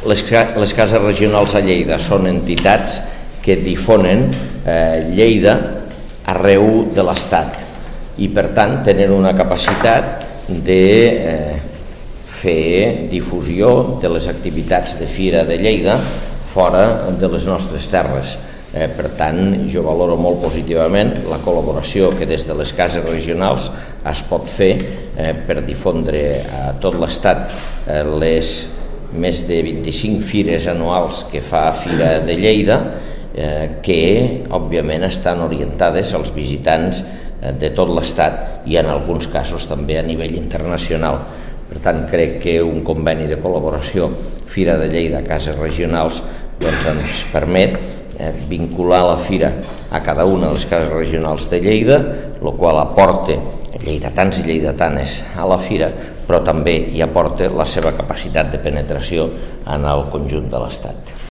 Les cases regionals a Lleida són entitats que difonen Lleida arreu de l'Estat i per tant tenen una capacitat de fer difusió de les activitats de Fira de Lleida fora de les nostres terres. Per tant, jo valoro molt positivament la col·laboració que des de les cases regionals es pot fer per difondre a tot l'Estat les més de 25 fires anuals que fa Fira de Lleida, que òbviament estan orientades als visitants de tot l'Estat i en alguns casos també a nivell internacional. Per tant, crec que un conveni de col·laboració Fira de Lleida, cases regionals, doncs ens permet vincular la fira a cada una de les cases regionals de Lleida, el qual aporta lleidatans i lleidatanes a la fira, però també hi aporta la seva capacitat de penetració en el conjunt de l'Estat.